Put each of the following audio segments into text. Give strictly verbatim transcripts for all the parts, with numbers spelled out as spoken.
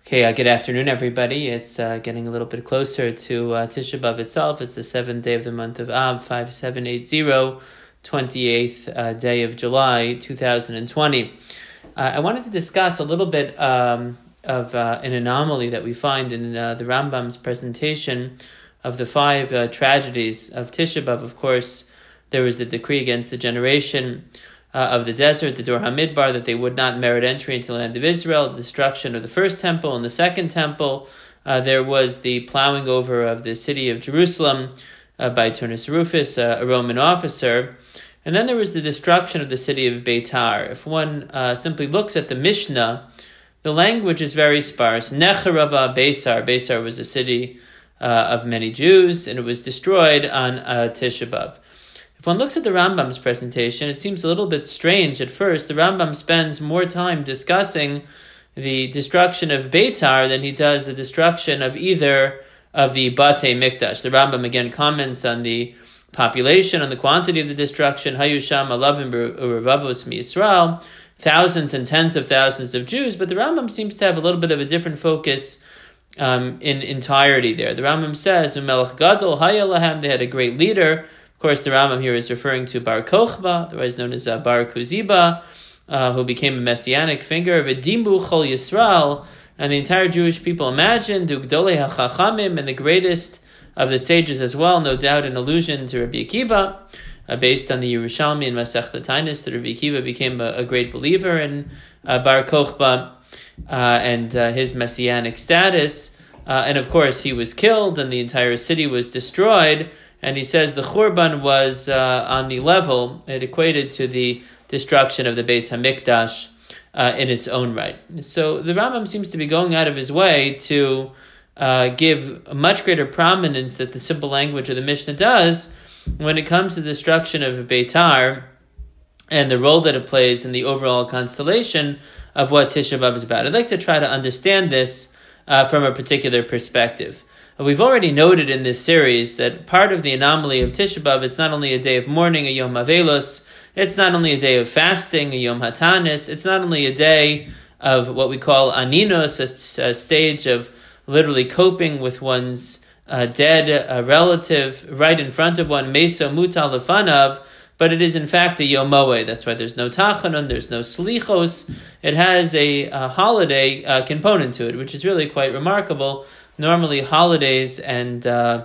Okay, uh, good afternoon, everybody. It's uh, getting a little bit closer to uh, Tisha B'Av itself. It's the seventh day of the month of Av, five seven eight zero, twenty-eighth uh, day of July, two thousand twenty. Uh, I wanted to discuss a little bit um, of uh, an anomaly that we find in uh, the Rambam's presentation of the five uh, tragedies of Tisha B'Av. Of course, there was the decree against the generation Uh, of the desert, the Dor HaMidbar, that they would not merit entry into the land of Israel, the destruction of the first temple and the second temple. Uh, there was the plowing over of the city of Jerusalem uh, by Turnus Rufus, uh, a Roman officer. And then there was the destruction of the city of Beitar. If one uh, simply looks at the Mishnah, the language is very sparse. Necharava Beisar. Beisar was a city uh, of many Jews, and it was destroyed on uh, Tisha B'Av. If one looks at the Rambam's presentation, it seems a little bit strange at first. The Rambam spends more time discussing the destruction of Beitar than he does the destruction of either of the Batei Mikdash. The Rambam again comments on the population, on the quantity of the destruction. Hayusham alavim urevavos miYisrael, thousands and tens of thousands of Jews. But the Rambam seems to have a little bit of a different focus um, in entirety there. The Rambam says, Umelech Gadol Haya Lahem, they had a great leader. Of course, the Rambam here is referring to Bar Kochba, otherwise known as uh, Bar Kuziba, uh, who became a messianic figure. V'dimbu Chol Yisrael, and the entire Jewish people imagined, Ugdolei HaChachamim, and the greatest of the sages as well, no doubt an allusion to Rabbi Akiva, uh, based on the Yerushalmi and Masechta Taanis, that Rabbi Akiva became a, a great believer in uh, Bar Kochba uh, and uh, his messianic status. Uh, and of course, he was killed, and the entire city was destroyed. And he says the Churban was uh, on the level, it equated to the destruction of the Beis HaMikdash uh, in its own right. So the Rambam seems to be going out of his way to uh, give a much greater prominence that the simple language of the Mishnah does when it comes to the destruction of Beitar and the role that it plays in the overall constellation of what Tisha B'Av is about. I'd like to try to understand this uh, from a particular perspective. We've already noted in this series that part of the anomaly of Tisha B'Av, it's not only a day of mourning, a Yom Avelos, it's not only a day of fasting, a Yom Hatanis, it's not only a day of what we call Aninos, it's a stage of literally coping with one's uh, dead uh, relative right in front of one, Mesa Muta Lefanav, but it is in fact a Yom Moed. That's why there's no Tachanun, there's no Slichos. It has a, a holiday uh, component to it, which is really quite remarkable. Normally, holidays and uh,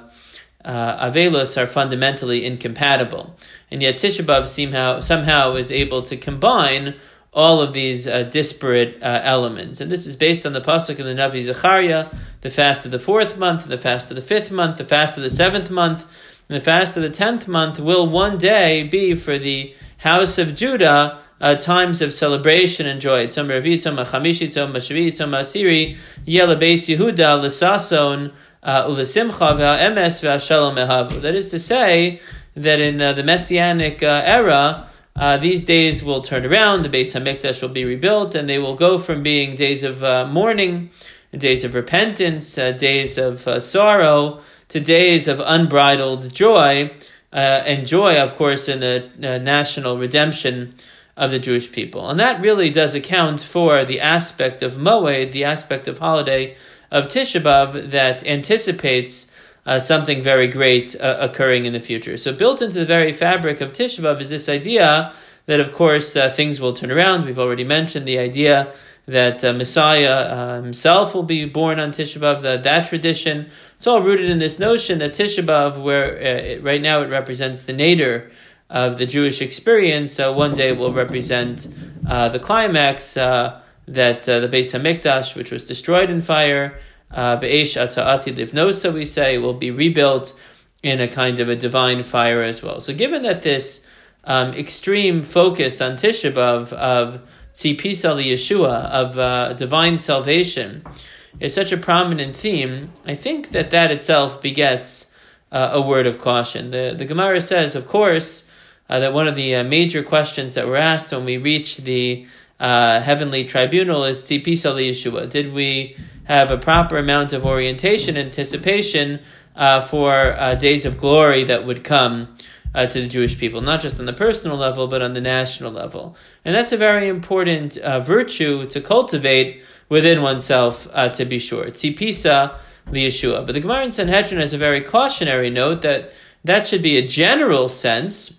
uh, Avelos are fundamentally incompatible. And yet Tisha B'Av somehow, somehow is able to combine all of these uh, disparate uh, elements. And this is based on the pasuk in the Navi Zechariah, the fast of the fourth month, the fast of the fifth month, the fast of the seventh month, and the fast of the tenth month will one day be for the house of Judah Uh, times of celebration and joy. Tzom Revi, Tzom Chamishi, Tzom Shvi, Tzom Asiri, Yela Beis Yehuda, L'Sason, U'Lesimcha, Ve'Emes, Ve'Shalom Ehavu. That is to say that in uh, the Messianic uh, era, uh, these days will turn around, the Beis HaMikdash will be rebuilt, and they will go from being days of uh, mourning, days of repentance, uh, days of uh, sorrow, to days of unbridled joy, uh, and joy, of course, in the uh, national redemption of the Jewish people. And that really does account for the aspect of Moed, the aspect of holiday of Tisha B'Av that anticipates uh, something very great uh, occurring in the future. So built into the very fabric of Tisha B'Av is this idea that, of course, uh, things will turn around. We've already mentioned the idea that uh, Messiah uh, himself will be born on Tisha B'Av, that, that tradition. It's all rooted in this notion that Tisha B'Av, where uh, it, right now it represents the nadir of the Jewish experience, uh, one day will represent uh, the climax uh, that uh, the Beis HaMikdash, which was destroyed in fire, Be'esh Ata'ati Livnosa, we say, will be rebuilt in a kind of a divine fire as well. So given that this um, extreme focus on Tisha B'Av of Tzipisa Yeshua, of uh, divine salvation, is such a prominent theme, I think that that itself begets uh, a word of caution. The, the Gemara says, of course, Uh, that one of the uh, major questions that were asked when we reached the uh, heavenly tribunal is Tzipisa Yeshua. Did we have a proper amount of orientation, anticipation uh, for uh, days of glory that would come uh, to the Jewish people, not just on the personal level, but on the national level. And that's a very important uh, virtue to cultivate within oneself, uh, to be sure. Tzipisa liyeshua. But the Gemara in Sanhedrin has a very cautionary note that that should be a general sense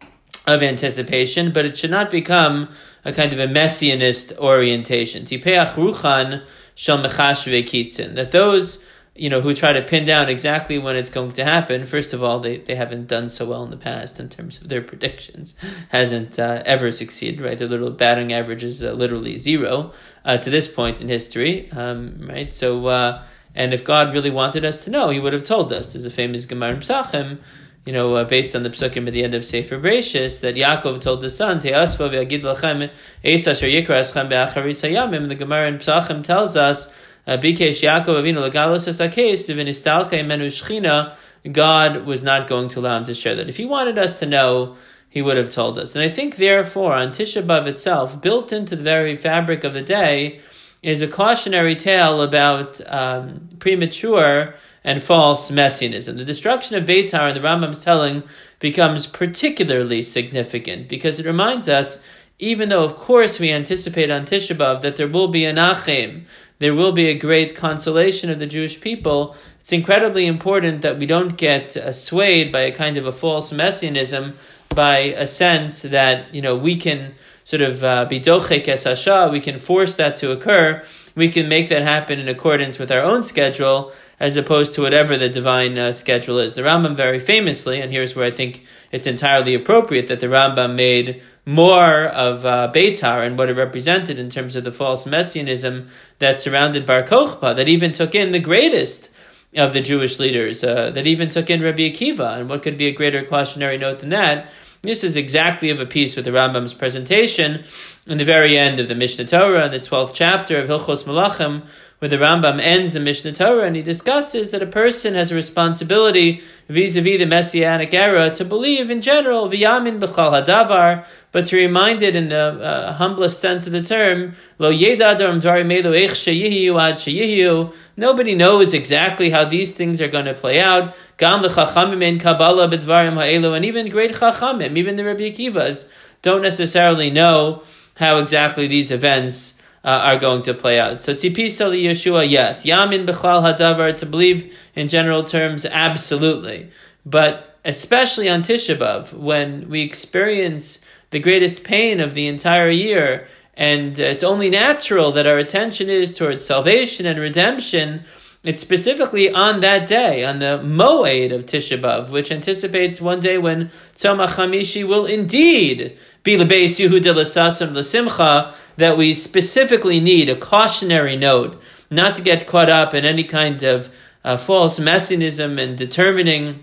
of anticipation, but it should not become a kind of a messianist orientation. Tipeach ruchan shel mechashve kitzin. That those, you know, who try to pin down exactly when it's going to happen, first of all, they, they haven't done so well in the past in terms of their predictions. Hasn't uh, ever succeeded, right? Their little batting average is uh, literally zero uh, to this point in history, um, right? So, uh, and if God really wanted us to know, he would have told us. There's a famous Gemara in Psachim, you know, uh, based on the psukim at the end of Sefer Bereshis, that Yaakov told the sons, "Hey asva v'agid lachem eis asher yikra eschem be'acharis hayamim." The Gemara in Psachim tells us, "Bikesh Yaakov Avinu legalos esakes v'nistalke menu shchina." God was not going to allow him to share that. If he wanted us to know, he would have told us. And I think, therefore, on Tisha B'Av itself, built into the very fabric of the day, is a cautionary tale about um, premature and false messianism. The destruction of Beitar, and the Rambam's telling, becomes particularly significant because it reminds us, even though of course we anticipate on Tisha B'Av that there will be an Achim, there will be a great consolation of the Jewish people, it's incredibly important that we don't get uh, swayed by a kind of a false messianism, by a sense that, you know, we can sort of uh, be dochek es hasha, we can force that to occur, we can make that happen in accordance with our own schedule, as opposed to whatever the divine uh, schedule is. The Rambam very famously, and here's where I think it's entirely appropriate that the Rambam made more of uh, Beitar and what it represented in terms of the false messianism that surrounded Bar Kokhba, that even took in the greatest of the Jewish leaders, uh, that even took in Rabbi Akiva. And what could be a greater cautionary note than that? This is exactly of a piece with the Rambam's presentation in the very end of the Mishnah Torah, in the twelfth chapter of Hilchos Melachim, where the Rambam ends the Mishnah Torah, and he discusses that a person has a responsibility vis-a-vis the Messianic era to believe in general, v'yamin b'chal hadavar, but to remind it in the uh, humblest sense of the term, lo yeda adam dvarim elu eich sheyihiu ad sheyihiu. Nobody knows exactly how these things are going to play out. Gam l'chachamim en kabbalah b'dvarim ha'elu, and even great chachamim, even the Rabbi Akivas, don't necessarily know how exactly these events Uh, are going to play out. So tzipisa li Yeshua, yes. Yamin b'chlal hadavar, to believe in general terms, absolutely. But especially on Tisha B'Av, when we experience the greatest pain of the entire year, and it's only natural that our attention is towards salvation and redemption, it's specifically on that day, on the Moed of Tisha B'Av, which anticipates one day when Tzomach Hamishi will indeed be l'beis Yehuda l'sasam l'simcha, that we specifically need a cautionary note, not to get caught up in any kind of uh, false messianism and determining,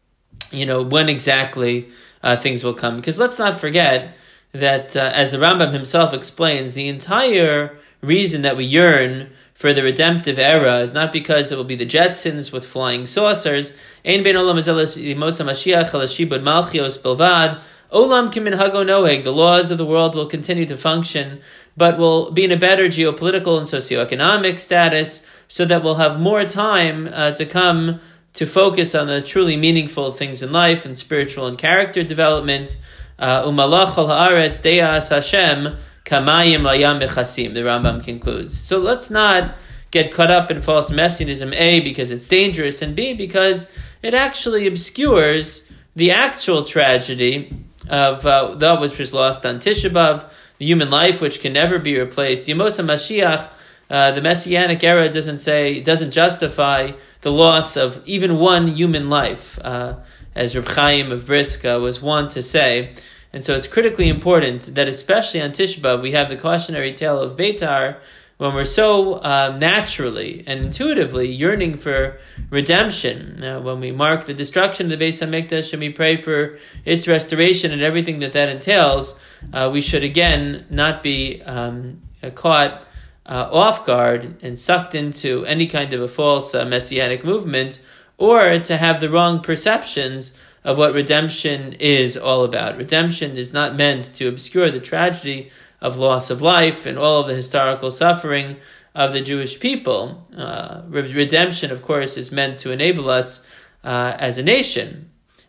you know, when exactly uh, things will come. Because let's not forget that, uh, as the Rambam himself explains, the entire reason that we yearn for the redemptive era is not because it will be the Jetsons with flying saucers. Ein ben olam mosa Mashiach alashibud malchios bilvad. Olam kiminhago noeg. The laws of the world will continue to function, but will be in a better geopolitical and socioeconomic status, so that we'll have more time uh, to come to focus on the truly meaningful things in life and spiritual and character development. Umalach al haaretz de'as Hashem kamayim layam bechasim, the Rambam concludes. So let's not get caught up in false messianism, A, because it's dangerous, and B, because it actually obscures the actual tragedy of uh, that which was lost on Tisha B'Av, the human life which can never be replaced. Yemosa Mashiach, uh, the Messianic era doesn't say, doesn't justify the loss of even one human life, uh, as Reb Chaim of Brisk uh, was wont to say. And so it's critically important that, especially on Tisha B'Av, we have the cautionary tale of Beitar, when we're so uh, naturally and intuitively yearning for redemption, uh, when we mark the destruction of the Beis HaMikdash and we pray for its restoration and everything that that entails, uh, we should again not be um, caught uh, off guard and sucked into any kind of a false uh, messianic movement, or to have the wrong perceptions of what redemption is all about. Redemption is not meant to obscure the tragedy of loss of life and all of the historical suffering of the Jewish people. Uh, redemption, of course, is meant to enable us uh, as a nation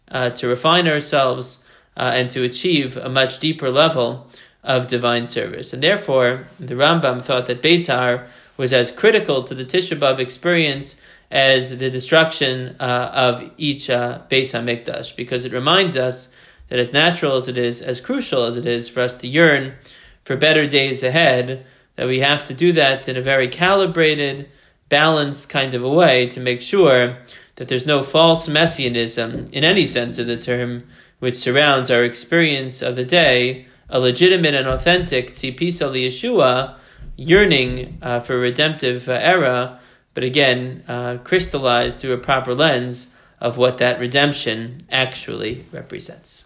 uh, to refine ourselves, uh, and to achieve a much deeper level of divine service. And therefore, the Rambam thought that Beitar was as critical to the Tisha B'Av experience as the destruction uh, of each uh, Beis HaMikdash, because it reminds us that as natural as it is, as crucial as it is for us to yearn for better days ahead, that we have to do that in a very calibrated, balanced kind of a way to make sure that there's no false messianism in any sense of the term which surrounds our experience of the day, a legitimate and authentic tzipisa liyeshua, yearning uh, for a redemptive uh, era, but again, uh, crystallized through a proper lens of what that redemption actually represents.